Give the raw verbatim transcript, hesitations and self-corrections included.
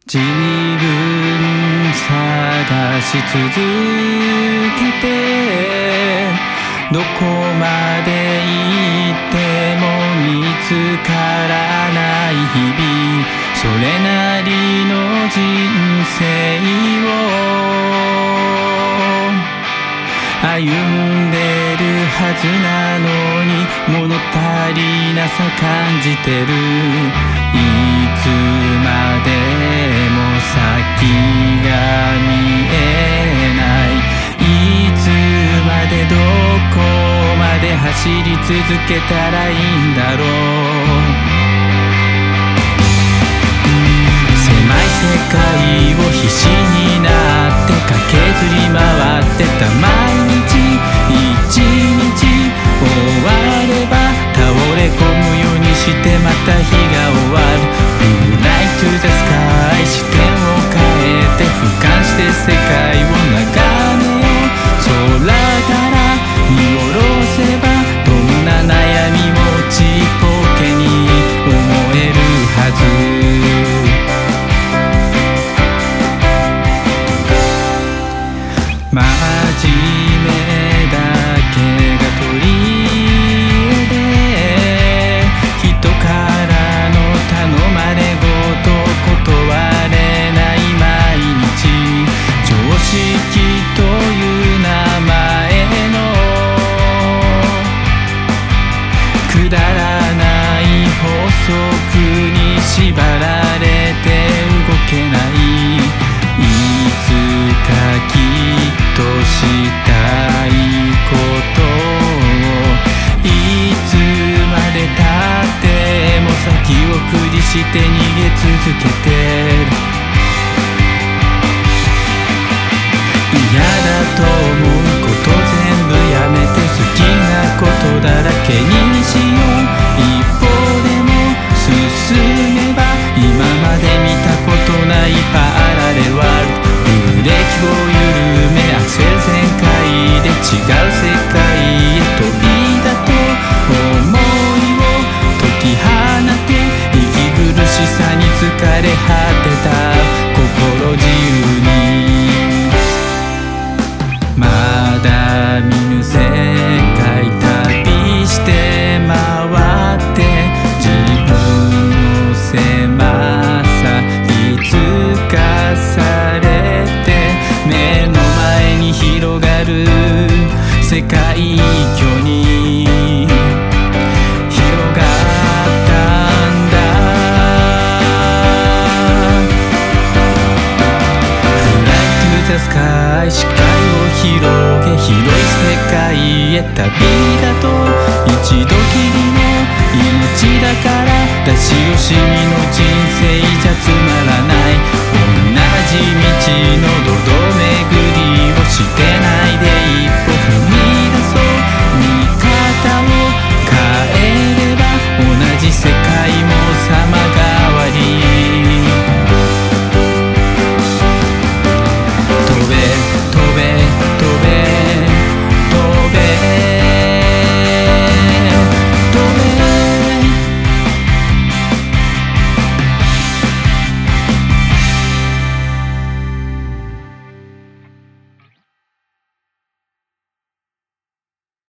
自分探し続けてどこまで行っても見つからない日々、それなりの人生を歩んでるはずなのに物足りなさ感じてる。いつまでも先が見えない、いつまでどこまで走り続けたらいいんだろう。狭い世界を必死になって駆けずり回ってた毎日一日終われば倒れ込むようにしてまた日が終わる。 Fly to the sky 視点を変えて俯瞰して世界を眺めよう。空から見下ろせばどんな悩みもちっぽけに思えるはず。真面目だけが取り柄で人からの頼まれごと断れない毎日、常識という名前のくだらない法則に縛られて動けない。いつかきっとしたいことをいつまでたっても先送りして逃げ続けてる。嫌だと思うこと全部やめて好きなことだらけにしよう。一歩でも進めば今まで見たことないパラレルワールド。ブレーキを緩めアクセル全開で違う世界へ飛びだと思いを解き放て、息苦しさに疲れ果てた心自由にまだ見ぬ世界旅して回って自分の狭さ気づかされて目の前に広がる世界距に広がったんだ。Fly to the sky 視界を広げ広い世界へ旅だと一度きりの命だから出し惜しみの人生じゃつまらない。同じ道のどど巡りをして